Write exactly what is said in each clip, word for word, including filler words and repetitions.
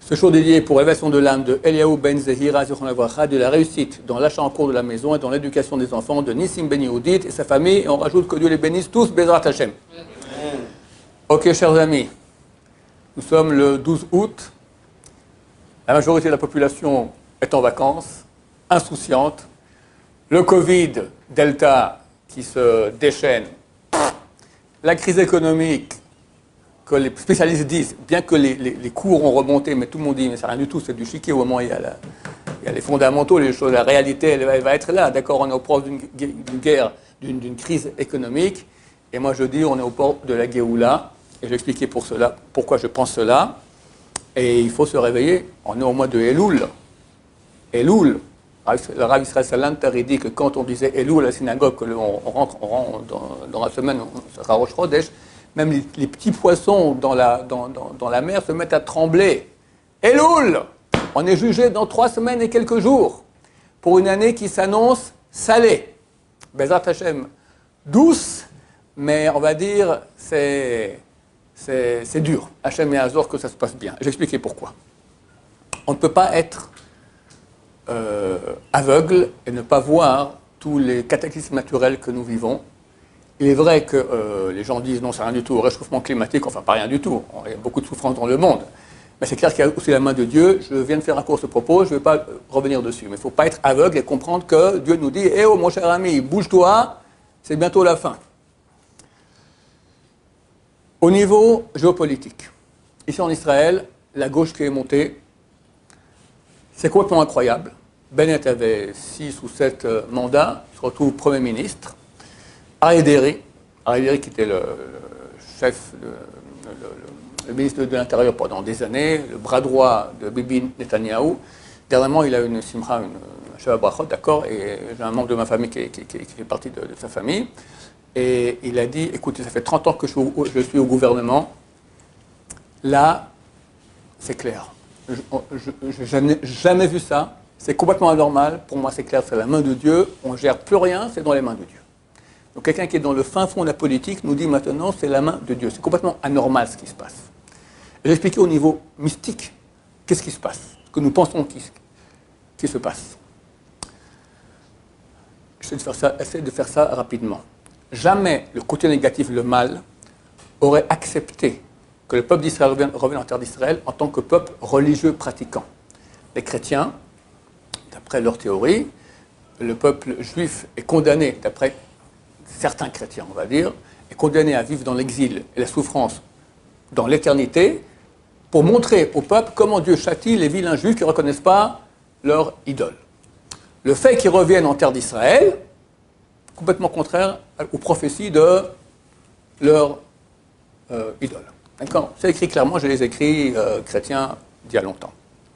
Ce show dédié pour l'élévation de l'âme de Eliaou Ben Zehira de la réussite dans l'achat en cours de la maison et dans l'éducation des enfants de Nissim Ben Yehoudit et sa famille. Et on rajoute que Dieu les bénisse tous, Bezrat Hashem. Ok, chers amis, nous sommes le douze août. La majorité de la population est en vacances, insouciante. Le Covid, Delta, qui se déchaîne. La crise économique, que les spécialistes disent, bien que les, les, les cours ont remonté, mais tout le monde dit, mais c'est rien du tout, c'est du chiquet au moment où il y a, la, il y a les fondamentaux, les choses, la réalité, elle, elle va être là. D'accord, on est au port d'une guerre, d'une crise économique, et moi je dis, on est au port de la Géoula, et je vais expliquer pour cela, pourquoi je pense cela, et il faut se réveiller, on est au mois de Elul. Elul, le Rav Israël Salanter, il dit que quand on disait Elul à la synagogue, que le, on, on rentre, on rentre dans, dans la semaine, on sera Rosh Chodesh, même les, les petits poissons dans la, dans, dans, dans la mer se mettent à trembler. Elul, on est jugé dans trois semaines et quelques jours pour une année qui s'annonce salée. Bezrat Hashem, douce, mais on va dire c'est, c'est, c'est dur. Hashem et Azor que ça se passe bien. J'expliquais pourquoi. On ne peut pas être euh, aveugle et ne pas voir tous les cataclysmes naturels que nous vivons. Il est vrai que euh, les gens disent non, c'est rien du tout, réchauffement climatique, enfin pas rien du tout, il y a beaucoup de souffrance dans le monde. Mais c'est clair qu'il y a aussi la main de Dieu. Je viens de faire un cours à ce propos, je ne vais pas revenir dessus. Mais il ne faut pas être aveugle et comprendre que Dieu nous dit « Eh oh mon cher ami, bouge-toi, c'est bientôt la fin ». Au niveau géopolitique, ici en Israël, la gauche qui est montée, c'est complètement incroyable. Bennett avait six ou sept mandats, il se retrouve Premier ministre. Aryeh Deri, Aryeh Deri qui était le, le chef, le, le, le ministre de l'Intérieur pendant des années, le bras droit de Bibi Netanyahou. Dernièrement, il a une simcha, une Shabbat Brachot, d'accord, et j'ai un membre de ma famille qui, qui, qui, qui fait partie de, de sa famille. Et il a dit, écoutez, ça fait trente ans que je suis au, je suis au gouvernement. Là, c'est clair. Je n'ai jamais vu ça. C'est complètement anormal. Pour moi, c'est clair, c'est la main de Dieu. On ne gère plus rien, c'est dans les mains de Dieu. Donc quelqu'un qui est dans le fin fond de la politique nous dit maintenant c'est la main de Dieu. C'est complètement anormal ce qui se passe. Je vais expliquer au niveau mystique qu'est-ce qui se passe, ce que nous pensons qui, qui se passe. J'essaie de faire ça, essaie de faire ça rapidement. Jamais le côté négatif, le mal, aurait accepté que le peuple d'Israël revienne, revienne en terre d'Israël en tant que peuple religieux pratiquant. Les chrétiens, d'après leur théorie, le peuple juif est condamné, d'après certains chrétiens, on va dire, est condamné à vivre dans l'exil et la souffrance dans l'éternité pour montrer au peuple comment Dieu châtie les vilains juifs qui ne reconnaissent pas leur idole. Le fait qu'ils reviennent en terre d'Israël, complètement contraire aux prophéties de leur euh, idole. D'accord ? C'est écrit clairement, je les ai écrits euh, chrétiens d'il y a longtemps.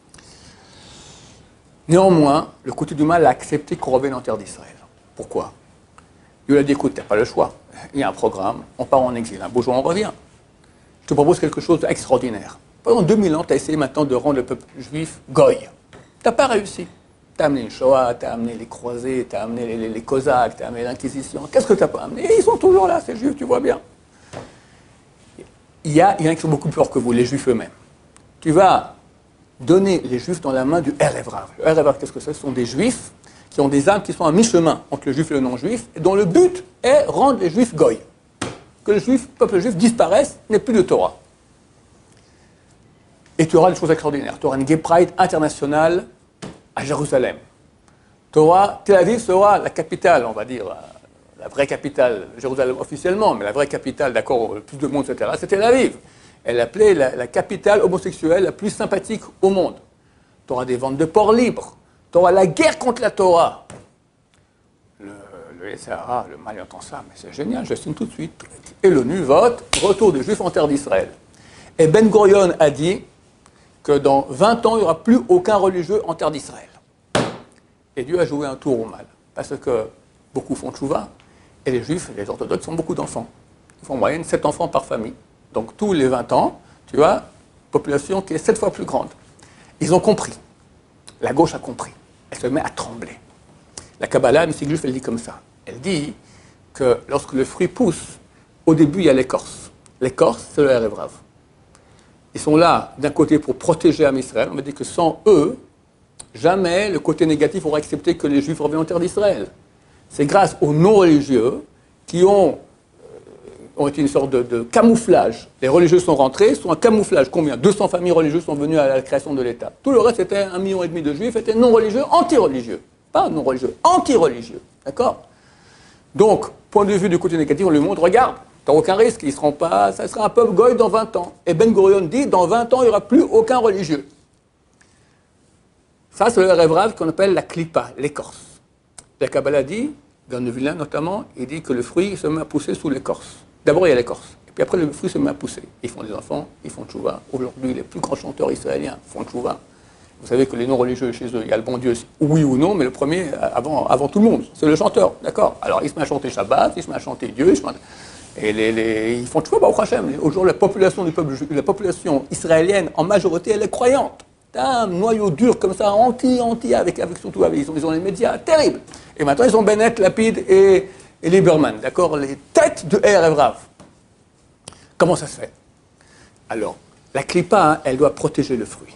Néanmoins, le côté du mal a accepté qu'on revienne en terre d'Israël. Pourquoi ? Il lui a dit, écoute, tu n'as pas le choix. Il y a un programme, on part en exil. Un beau jour, on revient. Je te propose quelque chose d'extraordinaire. Pendant deux mille ans, tu as essayé maintenant de rendre le peuple juif goy. Tu n'as pas réussi. Tu as amené une Shoah, tu as amené les croisés, tu as amené les, les, les Cosaques, tu as amené l'Inquisition. Qu'est-ce que tu n'as pas amené ? Et ils sont toujours là, ces juifs, tu vois bien. Il y, a, il y en a qui sont beaucoup plus forts que vous, les juifs eux-mêmes. Tu vas donner les juifs dans la main du Erev Rav. Le Erev Rav, qu'est-ce que c'est ? Ce sont des juifs qui ont des âmes qui sont à mi-chemin entre le juif et le non-juif, et dont le but est rendre les juifs goy. Que le juif, peuple juif disparaisse, n'ait plus de Torah. Et tu auras des choses extraordinaires. Tu auras une Gay Pride internationale à Jérusalem. Torah, Tel Aviv sera la capitale, on va dire, la vraie capitale, Jérusalem officiellement, mais la vraie capitale, d'accord, le plus de monde, et cetera, c'est Tel Aviv. Elle l'appelait la, la capitale homosexuelle la plus sympathique au monde. Tu auras des ventes de porc libres. Tu auras la guerre contre la Torah. Le, le S A A, le Mali entend ça, mais c'est génial, je signe tout de suite. Et l'ONU vote, retour des Juifs en terre d'Israël. Et Ben Gurion a dit que dans vingt ans, il n'y aura plus aucun religieux en terre d'Israël. Et Dieu a joué un tour au mal. Parce que beaucoup font tchouva, et les Juifs, les orthodoxes, ont beaucoup d'enfants. Ils font en moyenne sept enfants par famille. Donc tous les vingt ans, tu as une population qui est sept fois plus grande. Ils ont compris. La gauche a compris. Elle se met à trembler. La Kabbalah, la mystique juive, elle dit comme ça. Elle dit que lorsque le fruit pousse, au début, il y a l'écorce. L'écorce, c'est le Erev Rav. Ils sont là, d'un côté, pour protéger Am Israël. On m'a dit que sans eux, jamais le côté négatif aurait accepté que les Juifs reviennent en terre d'Israël. C'est grâce aux non-religieux qui ont, euh, ont été une sorte de, de camouflage. Les religieux sont rentrés, sont un camouflage. Combien? deux cents familles religieuses sont venues à la création de l'État. Tout le reste, c'était un million et demi de Juifs, étaient non-religieux, anti-religieux. Pas non-religieux, anti-religieux. D'accord? Donc, point de vue du côté négatif, on lui montre, regarde, tu n'as aucun risque, ils seront pas, ça sera un peuple goy dans vingt ans. Et Ben Gurion dit, dans vingt ans, il n'y aura plus aucun religieux. Ça, c'est le rêve rave qu'on appelle la clipa, l'écorce. La Kabbalah dit, dans le Vilna notamment, il dit que le fruit se met à pousser sous l'écorce. D'abord, il y a l'écorce, et puis après, le fruit se met à pousser. Ils font des enfants, ils font tchouva. Aujourd'hui, les plus grands chanteurs israéliens font tchouva. Vous savez que les non-religieux chez eux, il y a le bon Dieu, oui ou non, mais le premier, avant, avant tout le monde, c'est le chanteur, d'accord? Alors, il se met à chanter Shabbat, il se met à chanter Dieu, il se met à... et les, les... ils font tchouva au Hachem. Aujourd'hui, la population du peuple, la population israélienne, en majorité, elle est croyante. Un noyau dur comme ça, anti-anti, avec, avec surtout avec, ils ont, ils ont les médias terribles. Et maintenant, ils ont Bennett, Lapid et, et Lieberman, d'accord? Les têtes de R. Rav. Comment ça se fait? Alors, la clipa, hein, elle doit protéger le fruit.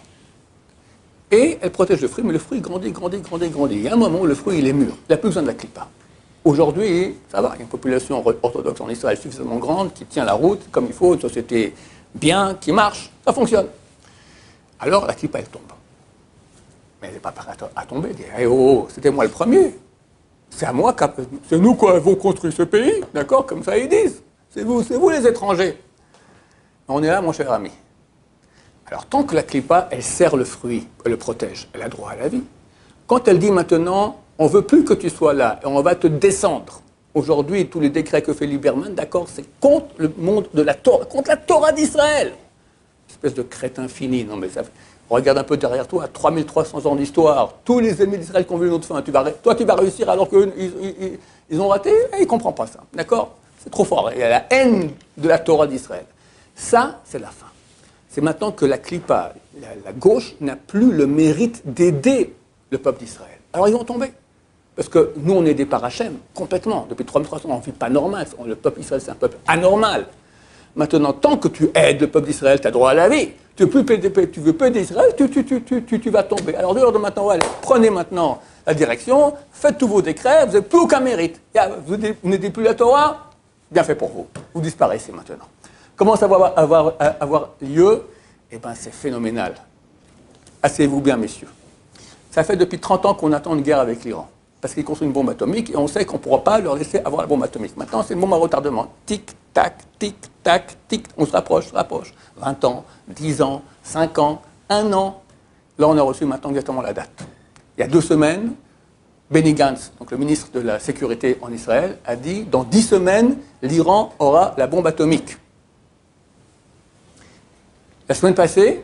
Et elle protège le fruit, mais le fruit grandit, grandit, grandit, grandit. Il y a un moment où le fruit, il est mûr. Il n'a plus besoin de la clipa. Aujourd'hui, ça va, il y a une population orthodoxe en Israël suffisamment grande qui tient la route comme il faut, une société bien, qui marche, ça fonctionne. Alors la clipa, elle tombe. Mais elle n'est pas prête à tomber. Elle dit, hey, oh, oh, c'était moi le premier. C'est à moi, c'est nous qui avons construit ce pays, d'accord? Comme ça ils disent. C'est vous, c'est vous les étrangers. On est là, mon cher ami. Alors tant que la clipa, elle serre le fruit, elle le protège, elle a droit à la vie. Quand elle dit maintenant, on ne veut plus que tu sois là et on va te descendre. Aujourd'hui, tous les décrets que fait Lieberman, d'accord, c'est contre le monde de la Torah, contre la Torah d'Israël. Espèce de crétin fini. Non, mais ça, regarde un peu derrière toi, trois mille trois cents ans d'histoire, tous les ennemis d'Israël qui ont vu une autre fin, tu vas, toi tu vas réussir alors qu'ils ils, ils ont raté, et il ne comprend pas ça. D'accord? C'est trop fort. Il y a la haine de la Torah d'Israël. Ça, c'est la fin. C'est maintenant que la clipa, la, la gauche, n'a plus le mérite d'aider le peuple d'Israël. Alors ils vont tomber. Parce que nous, on est des parachem, complètement. Depuis trois mille trois cents ans, on ne vit pas normal. Le peuple d'Israël, c'est un peuple anormal. Maintenant, tant que tu aides le peuple d'Israël, tu as droit à la vie. Tu veux plus aider, tu veux plus aider Israël, tu, tu, tu, tu, tu, tu vas tomber. Alors, dehors de maintenant, allez, prenez maintenant la direction, faites tous vos décrets, vous n'avez plus aucun mérite. Vous n'aidez plus la Torah, bien fait pour vous. Vous disparaissez maintenant. Comment ça va avoir, avoir lieu? Eh bien, c'est phénoménal. Asseyez-vous bien, messieurs. Ça fait depuis trente ans qu'on attend une guerre avec l'Iran. Parce qu'ils construisent une bombe atomique et on sait qu'on ne pourra pas leur laisser avoir la bombe atomique. Maintenant, c'est une bombe à retardement. Tic, tac, tic, tac, tic. On se rapproche, se rapproche. vingt ans, dix ans, cinq ans, un an. Là, on a reçu maintenant exactement la date. Il y a deux semaines, Benny Gantz, donc le ministre de la Sécurité en Israël, a dit dans dix semaines, l'Iran aura la bombe atomique. La semaine passée,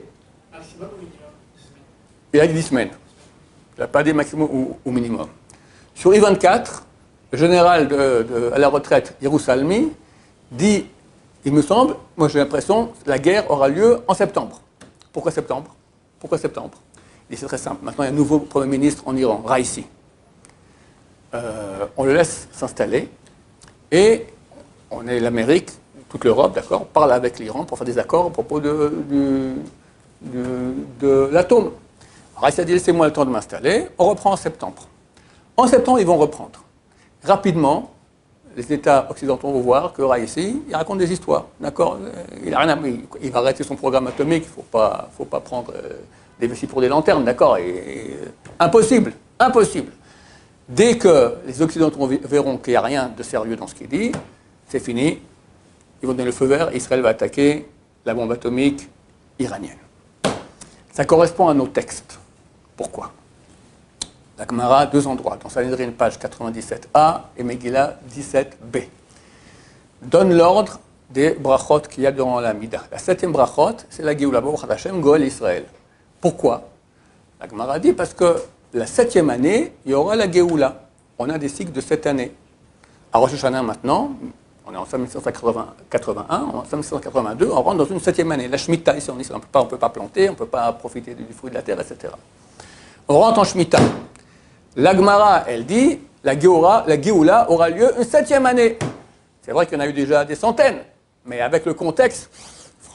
il a dit dix semaines. Il n'a pas dit maximum ou, ou minimum. Sur I vingt-quatre, le général de, de, à la retraite, Yerushalmi, dit, il me semble, moi j'ai l'impression, la guerre aura lieu en septembre. Pourquoi septembre? Pourquoi septembre? Il dit, c'est très simple. Maintenant, il y a un nouveau Premier ministre en Iran, Raisi. Euh, on le laisse s'installer et on est l'Amérique, toute l'Europe, d'accord, on parle avec l'Iran pour faire des accords à propos de, de, de, de l'atome. Raisi a dit, laissez-moi le temps de m'installer, on reprend en septembre. En septembre, ils vont reprendre. Rapidement, les États occidentaux vont voir que Raisi, il raconte des histoires, d'accord? Il a rien à, il, il va arrêter son programme atomique, il ne faut pas, faut pas prendre euh, des vessies pour des lanternes, d'accord? Et, et, impossible, impossible. Dès que les Occidentaux verront qu'il n'y a rien de sérieux dans ce qu'il dit, c'est fini, ils vont donner le feu vert, Israël va attaquer la bombe atomique iranienne. Ça correspond à nos textes. Pourquoi? La Gemara, deux endroits, dans Sanhedrin, page quatre-vingt-dix-sept a et Megillah dix-sept b. Donne l'ordre des brachot qu'il y a dans la Mida. La septième brachot, c'est la Géoula, Baruch Hashem, Goel Israël. Pourquoi? La Gemara dit parce que la septième année, il y aura la Géoula. On a des cycles de sept années. À Rosh Hashanah maintenant, on est en cinq mille sept cent quatre-vingt-un, en cinq mille sept cent quatre-vingt-deux, on rentre dans une septième année. La Shemitah, ici en Israël, on ne peut pas planter, on ne peut pas profiter du fruit de la terre, et cetera. On rentre en Shemitah. La Gemara, elle dit, la Géoula, la Géoula aura lieu une septième année. C'est vrai qu'il y en a eu déjà des centaines, mais avec le contexte,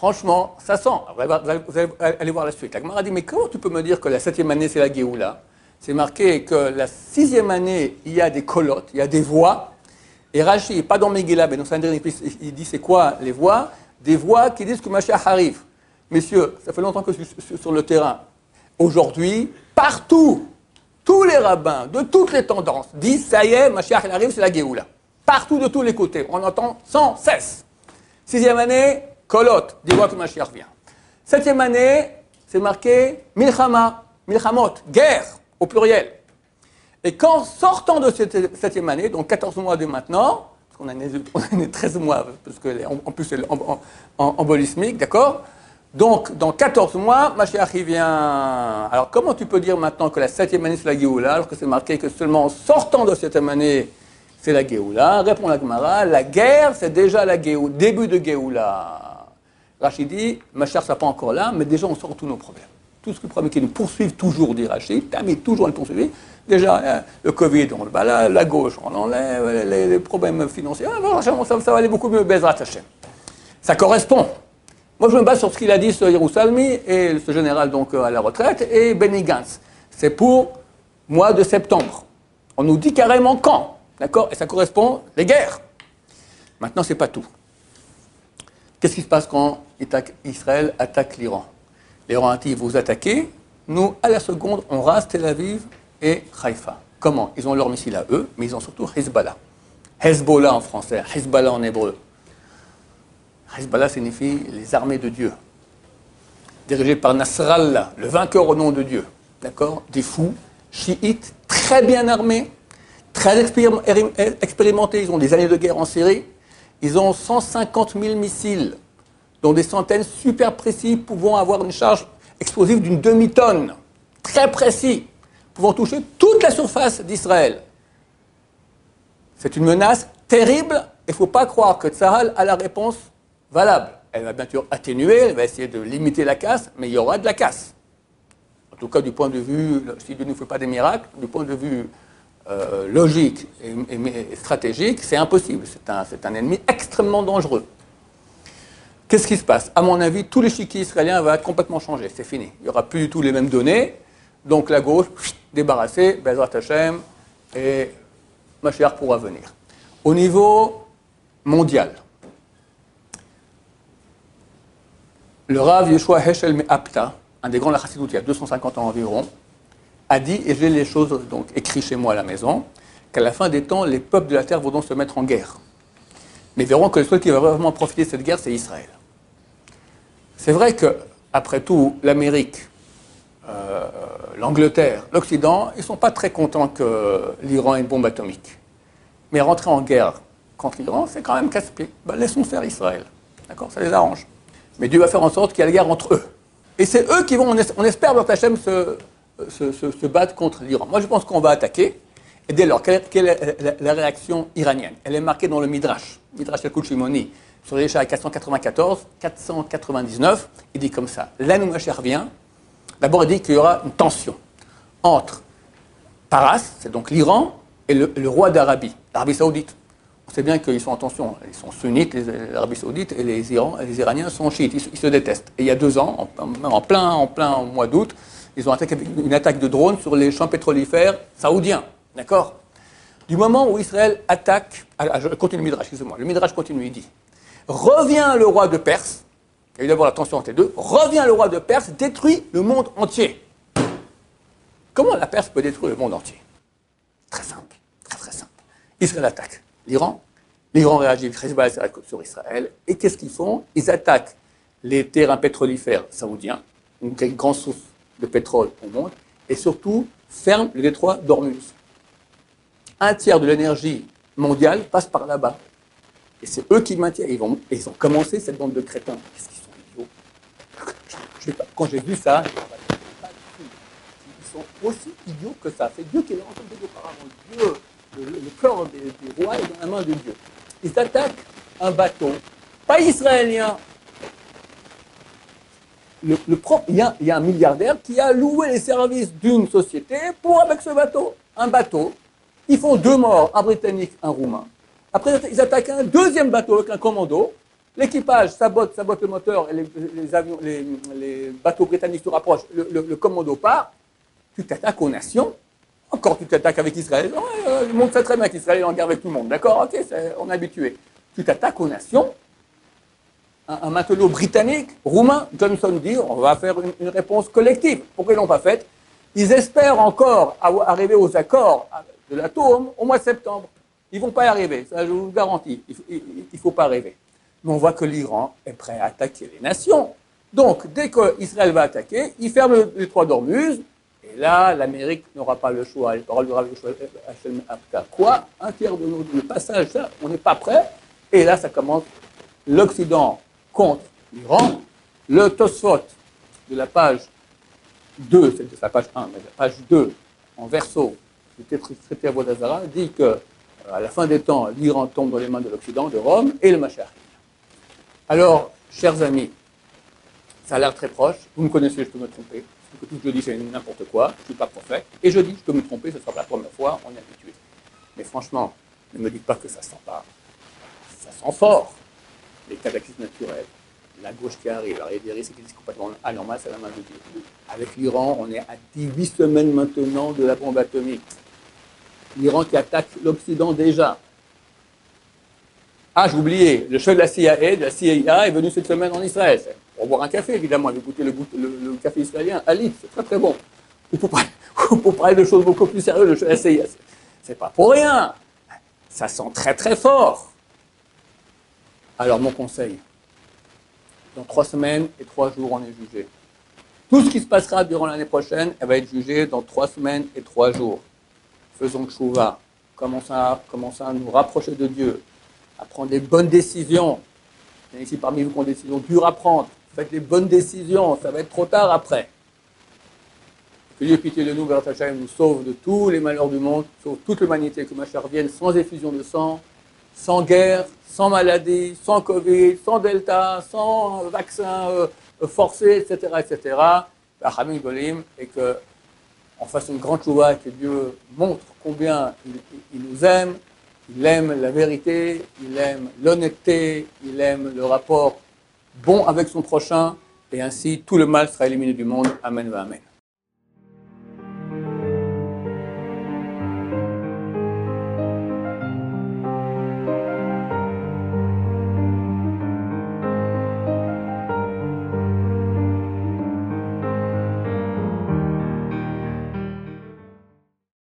Franchement, ça sent. Vous allez, vous allez- vous allez aller voir la suite. La Gemara dit, mais comment tu peux me dire que la septième année, c'est la Géoula? C'est marqué que la sixième année, il y a des colottes, il y a des voix. Et Rashi, pas dans Megillah, mais dans Sanhedrin, il dit c'est quoi les voix? Des voix qui disent que Mashiach arrive. Messieurs, ça fait longtemps que je suis sur le terrain. Aujourd'hui, partout, tous les rabbins de toutes les tendances disent ça y est, Mashiach il arrive, c'est la Géoula. Partout, de tous les côtés. On entend sans cesse. Sixième année, Kolot, des voix que Mashiach vient. Septième année, c'est marqué Milchama, Milchamot, guerre, au pluriel. Et quand, sortant de cette septième année, donc quatorze mois de maintenant, parce qu'on a né, on a né treize mois, parce qu'en en plus c'est en, en, en embolismique, d'accord? Donc, dans quatorze mois, Mashiach il vient. Alors, comment tu peux dire maintenant que la septième année c'est la Géoula, alors que c'est marqué que seulement en sortant de cette septième année, c'est la Géoula? Répond la Gemara, la guerre, c'est déjà la Géoula, début de Géoula. Rachid dit, Mashiach ne sera pas encore là, mais déjà on sort tous nos problèmes. Tout ce que le problème qui nous poursuivent toujours, dit Rachid, Tamid toujours nous poursuivent. Déjà, euh, le Covid, on le bat là, la gauche, on enlève, les, les, les problèmes financiers, ah, ça, ça va aller beaucoup mieux, Bezrat Hashem. Ça correspond. Moi, je me base sur ce qu'il a dit, ce Yerushalmi, et ce général donc à la retraite, et Benny Gantz. C'est pour mois de septembre. On nous dit carrément quand, d'accord? Et ça correspond, les guerres. Maintenant, c'est pas tout. Qu'est-ce qui se passe quand Israël attaque l'Iran? L'Iran a dit, vous attaquez, nous, à la seconde, on rase Tel Aviv et Haïfa. Comment? Ils ont leurs missiles à eux, mais ils ont surtout Hezbollah. Hezbollah en français, Hezbollah en hébreu. Hezbollah signifie les armées de Dieu. Dirigé par Nasrallah, le vainqueur au nom de Dieu. D'accord? Des fous, chiites, très bien armés, très expérimentés. Ils ont des années de guerre en Syrie. Ils ont cent cinquante mille missiles, dont des centaines super précis, pouvant avoir une charge explosive d'une demi-tonne. Très précis, pouvant toucher toute la surface d'Israël. C'est une menace terrible. Il ne faut pas croire que Tsahal a la réponse valable. Elle va bien sûr atténuer, elle va essayer de limiter la casse, mais il y aura de la casse. En tout cas, du point de vue, si Dieu ne fait pas des miracles, du point de vue euh, logique et, et, et stratégique, c'est impossible. C'est un, c'est un ennemi extrêmement dangereux. Qu'est-ce qui se passe? À mon avis, tout l'échiquier israélien va complètement changer. C'est fini. Il n'y aura plus du tout les mêmes données. Donc la gauche, débarrassée, Bezrat Hashem, et Mashiach pourra venir. Au niveau mondial, le Rav Yeshua Heschel Me'apta, un des grands de la Chassidut, il y a deux cent cinquante ans environ, a dit, et j'ai les choses donc écrites chez moi à la maison, qu'à la fin des temps, les peuples de la terre vont donc se mettre en guerre. Mais verront que le seul qui va vraiment profiter de cette guerre, c'est Israël. C'est vrai que, après tout, l'Amérique, euh, l'Angleterre, l'Occident, ils ne sont pas très contents que l'Iran ait une bombe atomique. Mais rentrer en guerre contre l'Iran, c'est quand même casse-pied. Ben, laissons faire Israël. D'accord? Ça les arrange. Mais Dieu va faire en sorte qu'il y ait la guerre entre eux. Et c'est eux qui vont, on espère, Baruch Hashem, se, se, se, se battre contre l'Iran. Moi, je pense qu'on va attaquer. Et dès lors, quelle, quelle est la, la réaction iranienne? Elle est marquée dans le Midrash. Midrash Yalkut Shimoni, sur les Yeshaïa quatre cent quatre-vingt-quatorze, quatre cent quatre-vingt-dix-neuf, il dit comme ça. Là où Mashiach vient, d'abord il dit qu'il y aura une tension entre Paras, c'est donc l'Iran, et le, le roi d'Arabie, l'Arabie Saoudite. On sait bien qu'ils sont en tension. Ils sont sunnites, l'Arabie Saoudite, et les, Iran, les Iraniens sont chiites. Ils, ils se détestent. Et il y a deux ans, en, en plein, en plein mois d'août, ils ont attaqué une attaque de drone sur les champs pétrolifères saoudiens. D'accord? Du moment où Israël attaque, alors je continue le Midrash, excusez-moi, le Midrash continue, il dit, revient le roi de Perse, il y a eu d'abord la tension entre les deux, revient le roi de Perse, détruit le monde entier. Comment la Perse peut détruire le monde entier? Très simple, très très simple. Israël attaque l'Iran, l'Iran réagit sur Israël, et qu'est-ce qu'ils font? Ils attaquent les terrains pétrolifères saoudiens, une grande source de pétrole au monde, et surtout ferment le détroit d'Ormuz. Un tiers de l'énergie mondiale passe par là-bas. Et c'est eux qui maintiennent. Ils, vont, ils ont commencé cette bande de crétins. Qu'est-ce qu'ils sont idiots? Je, je, Quand j'ai vu ça, ils sont aussi idiots que ça. C'est Dieu qui leur a entendu auparavant. Dieu, le, le cœur des, des rois est dans la main de Dieu. Ils attaquent un bateau, pas israélien. Le, le propre, il, y a, il y a un milliardaire qui a loué les services d'une société pour avec ce bateau. Un bateau. Ils font deux morts, un Britannique, un Roumain. Après, ils attaquent un deuxième bateau avec un commando. L'équipage sabote, sabote le moteur, et les, les, avions, les, les bateaux britanniques se rapprochent, le, le, le commando part, tu t'attaques aux nations, encore tu t'attaques avec Israël, le monde sait très bien qu'Israël est en guerre avec tout le monde, d'accord, ok, on est habitué. Tu t'attaques aux nations, un, un matelot britannique, roumain, Johnson dit, on va faire une, une réponse collective. Pourquoi ils ne l'ont pas faite? Ils espèrent encore arriver aux accords de l'atome au mois de septembre. Ils ne vont pas y arriver, ça je vous le garantis, il ne faut pas rêver. Mais on voit que l'Iran est prêt à attaquer les nations. Donc, dès qu'Israël va attaquer, il ferme le détroit d'Ormuz, et là, l'Amérique n'aura pas le choix. Elle aura le choix à quoi? Un tiers de nos, le passage, ça, on n'est pas prêt. Et là, ça commence l'Occident contre l'Iran. Le Tosfot de la page deux, c'est de la page un, mais de la page deux, en verso, du traité Avodah Zarah, dit que à la fin des temps, l'Iran tombe dans les mains de l'Occident, de Rome, et le Mashiach. Alors, chers amis, ça a l'air très proche. Vous me connaissez, je peux me tromper. Parce que tout ce que je dis, c'est n'importe quoi. Je ne suis pas prophète. Et je dis, je peux me tromper, ce sera pas la première fois, on est habitué. Mais franchement, ne me dites pas que ça sent pas. Ça sent fort. Les cataclysmes naturels, la gauche qui arrive, alors il y a des risques qui sont complètement anormaux, c'est la main de Dieu. Avec l'Iran, on est à dix-huit semaines maintenant de la bombe atomique. L'Iran qui attaque l'Occident déjà. Ah, j'ai oublié, le chef de la C I A, de la C I A est venu cette semaine en Israël. Pour boire un café, évidemment, il veut goûter le, le, le café israélien, Ali, c'est très très bon. Ou pour parler, pour parler de choses beaucoup plus sérieuses, le chef de la C I A, c'est pas pour rien. Ça sent très très fort. Alors, mon conseil, dans trois semaines et trois jours, on est jugé. Tout ce qui se passera durant l'année prochaine, elle va être jugée dans trois semaines et trois jours. Faisons tchouva, commençons à, commençons à nous rapprocher de Dieu, à prendre les bonnes décisions. Il y en a ici parmi vous qui ont des décisions dures à prendre. Faites les bonnes décisions, ça va être trop tard après. Que Dieu, pitié de nous, Bérat Hashem, nous sauve de tous les malheurs du monde, sauve toute l'humanité, que Mashiach revienne sans effusion de sang, sans guerre, sans maladie, sans Covid, sans Delta, sans vaccin euh, forcé, et cetera, et cetera. Et que on fasse une grande chouva et que Dieu montre combien il, il nous aime. Il aime la vérité, il aime l'honnêteté, il aime le rapport bon avec son prochain, et ainsi tout le mal sera éliminé du monde. Amen, amen.